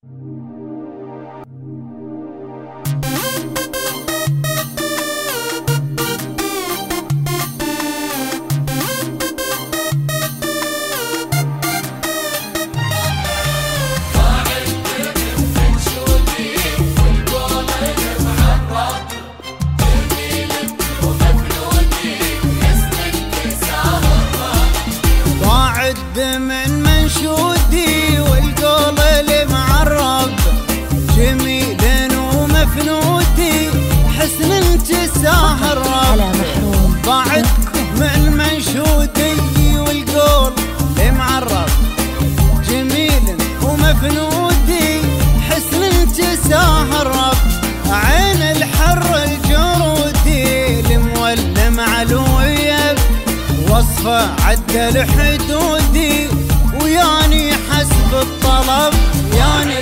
من منشودي والقول المعرب جميل ومفنودي حسن انتساه الرب. بعد من منشودي والقول المعرب جميل ومفنودي حسن انتساه الرب. عين الحر الجرودي المولم علوية وصفه عدل حدودي وياني حسب الطلب ياني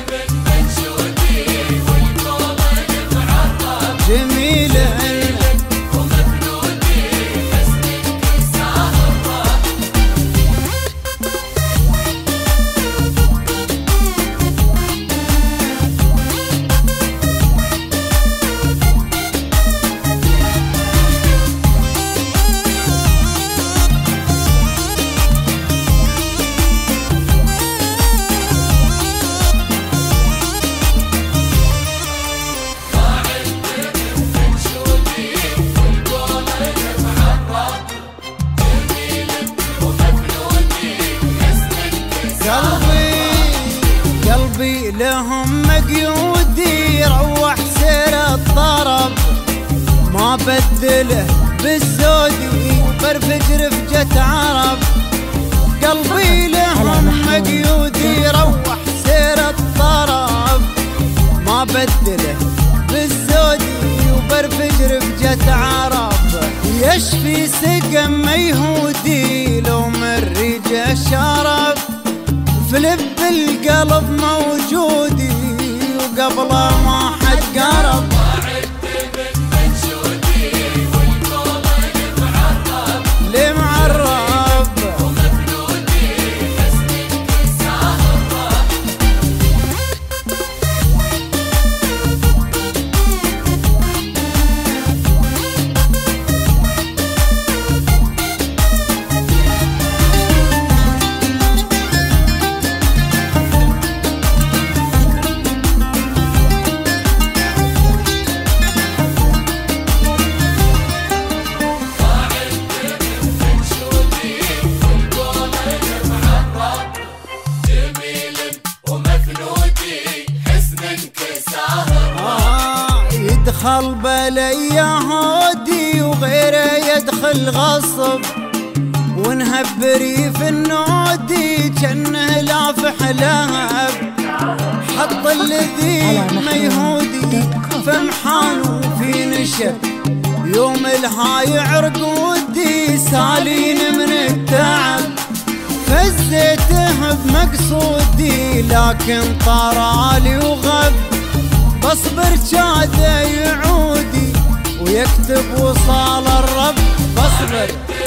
جميل ومفنودي حسن انتساه الرب. قلبي لهم مقيودي روح سير الطرب ما بدله بالسودي برفج رفجة عرب. قلبي لهم مقيودي روح سير الطرب ما بدله بالسودي وبرفج رفجة عرب. يشفي سقم ميهودي لو من ريجه شرب في لب القلب موجودي وقبله ما حد قرب. وعد من منشودي والقول المعرب لمعرب ومفنودي حسن انتساه الرب. يدخل بلي هودي وغيره يدخل غصب ونهبري في النودي جنه لافح لهب. حط الذي ميهودي فمحان وفي نشب يوم الهاي عرقودي سالين من التعب. فزيته بمقصودي لكن طرالي وغب بصبر جاده يعودي ويكتب وصال الرب. بصبر